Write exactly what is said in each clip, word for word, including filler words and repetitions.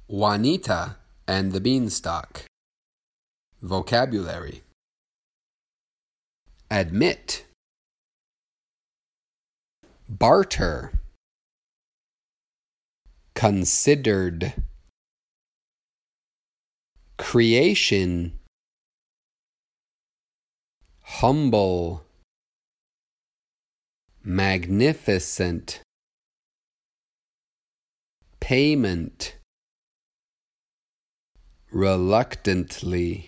Juanita and the Beanstalk. Vocabulary: admit, barter, considered, creation, humble, magnificent, payment, reluctantly.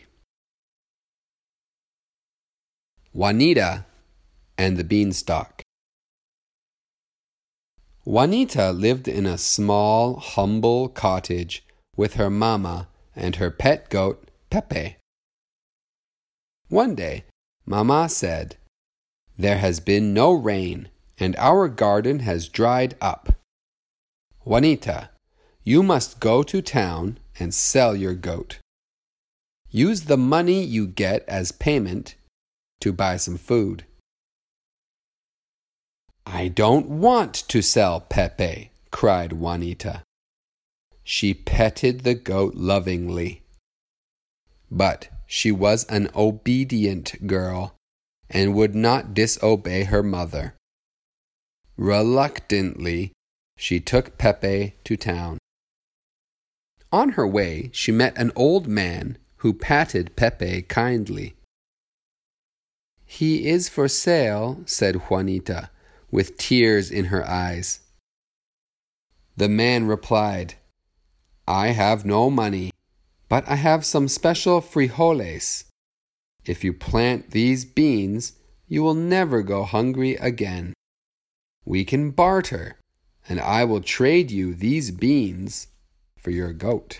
Juanita and the Beanstalk. Juanita lived in a small, humble cottage with her mama and her pet goat, Pepe. One day, Mama said, "There has been no rain, and our garden has dried up. Juanita, you must go to town and sell your goat. Use the money you get as payment to buy some food." "I don't want to sell Pepe," cried Juanita. She petted the goat lovingly. But she was an obedient girl and would not disobey her mother. Reluctantly, she took Pepe to town. On her way, she met an old man who patted Pepe kindly. "He is for sale," said Juanita, with tears in her eyes. The man replied, "I have no money, but I have some special frijoles. If you plant these beans, you will never go hungry again. We can barter, and I will trade you these beans for your goat."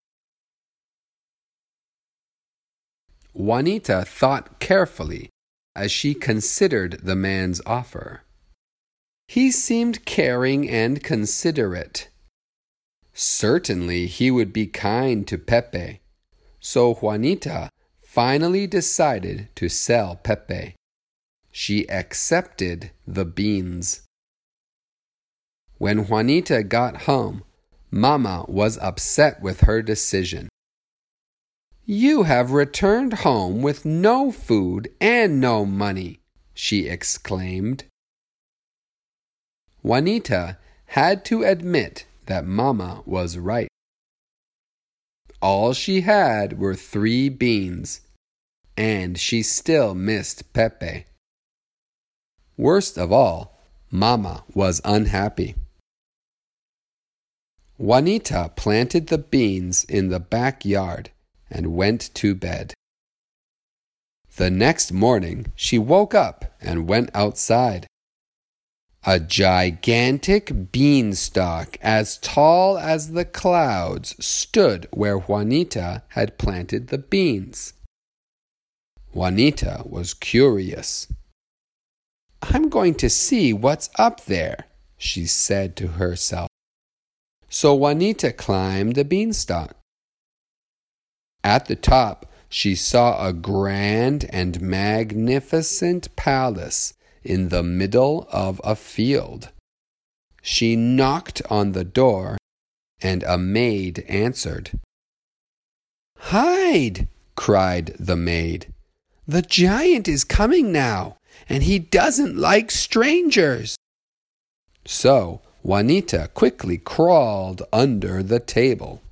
Juanita thought carefully as she considered the man's offer. He seemed caring and considerate. Certainly he would be kind to Pepe, so Juanita finally decided to sell Pepe. She accepted the beans. When Juanita got home, Mama was upset with her decision. "You have returned home with no food and no money," she exclaimed. Juanita had to admit that Mama was right. All she had were three beans, and she still missed Pepe. Worst of all, Mama was unhappy. Juanita planted the beans in the backyard and went to bed. The next morning, she woke up and went outside. A gigantic beanstalk as tall as the clouds stood where Juanita had planted the beans. Juanita was curious. "I'm going to see what's up there," she said to herself. So Juanita climbed the beanstalk. At the top, she saw a grand and magnificent palace in the middle of a field. She knocked on the door, and a maid answered. "Hide!" cried the maid. "The giant is coming now, and he doesn't like strangers." So Juanita quickly crawled under the table.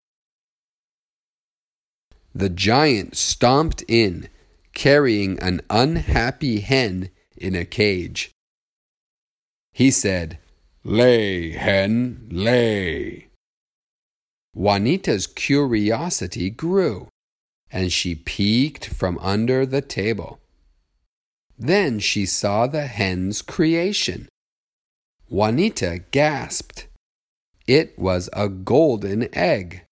The giant stomped in, carrying an unhappy hen in a cage. He said, "Lay, hen, lay." Juanita's curiosity grew, and she peeked from under the table. Then she saw the hen's creation. Juanita gasped. It was a golden egg.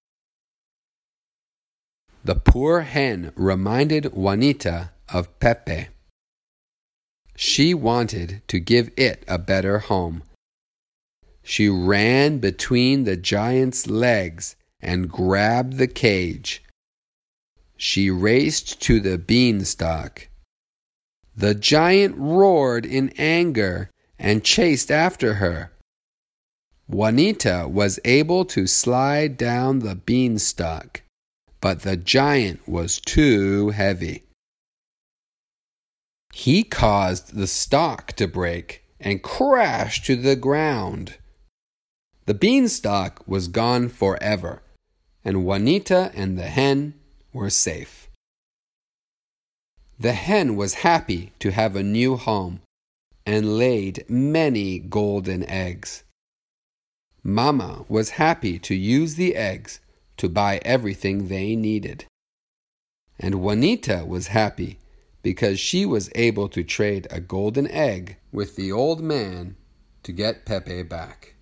The poor hen reminded Juanita of Pepe. She wanted to give it a better home. She ran between the giant's legs and grabbed the cage. She raced to the beanstalk. The giant roared in anger and chased after her. Juanita was able to slide down the beanstalk, but the giant was too heavy. He caused the stalk to break and crash to the ground. The beanstalk was gone forever, and Juanita and the hen were safe. The hen was happy to have a new home and laid many golden eggs. Mama was happy to use the eggs to buy everything they needed. And Juanita was happy because she was able to trade a golden egg with the old man to get Pepe back.